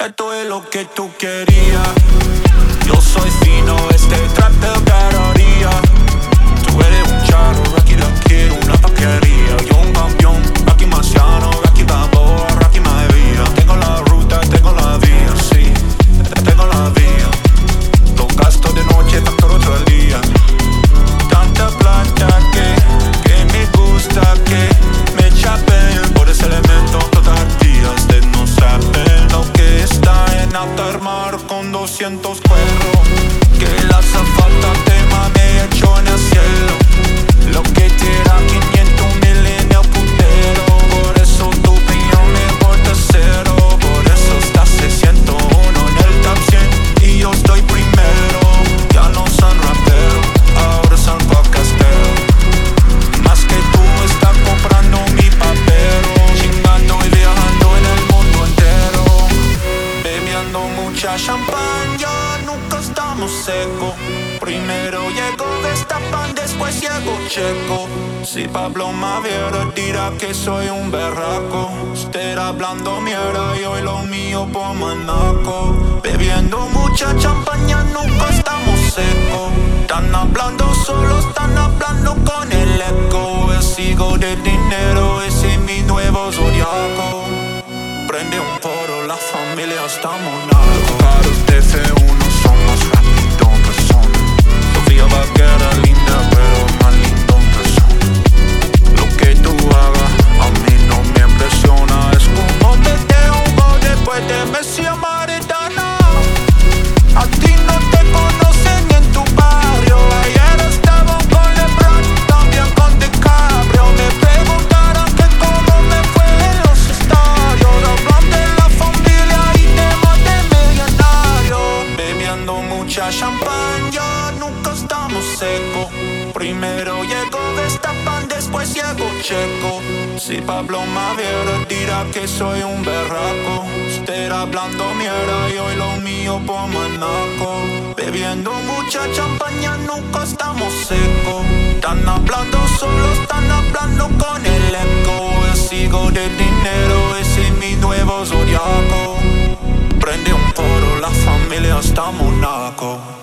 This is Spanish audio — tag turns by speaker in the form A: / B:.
A: Esto es lo que tú querías. Yo soy fino, este trap te agarraría. Tú eres un charro, Rocky the Kid, una taquería. Yo un campeón, Rocky Marciano, Rocky Balboa, Rocky Maivia. Tengo la ruta, tengo la vía, sí, tengo la vía. Lo gasto de noche, factor otro día. Tanta plata que me gusta que me chapen por ese elemento. Todas las días ustedes no saben lo que está en alta mar con 200 cuerros. Que la azafata te mame hecho en el cielo. Lo que te da 500,000 en el putero. Por eso tu opinión me importa cero. Por eso estás 601 en el top 100 y yo estoy primero. Ya no son raperos, ahora son podcasteros. Más que tú estás comprando mi papel. Chingando y viajando en el mundo entero. Bebiendo mucha champaña, nunca estamos secos. Primero llego Destapan, después llego Checo. Si Pablo me viera dirá que soy un berraco. Usted hablando mierda y hoy lo mío por manaco. Bebiendo mucha champaña, nunca estamos secos. Están hablando solo, están hablando con el eco. El sigo de dinero, ese es mi nuevo zodiaco. Prende un poro, la familia estamos narcos. Para usted uno somos rápido en persona. Sofía Vaquera linda, pero más lindo en persona. Lo que tú hagas a mí no me impresiona. Es como meter un gol después de Messi a Maradona. A ti no te conocen en tu barrio. Ayer estaba con LeBron, también con DiCaprio. Me preguntaron que cómo me fue en los estadios. Hablan de la familia y temas de millonario. Bebiendo mucha champaña, nunca estamos secos. Primero llego Destapan, después llego Checo. Si Pablo me viera dirá que soy un berraco. Usted hablando mierda y hoy lo mío por manaco. Bebiendo mucha champaña, nunca estamos secos. Están hablando solo, están hablando con el eco. El sigo de dinero, ese es mi nuevo zodiaco. Prende un poro, la familia estamos narcos.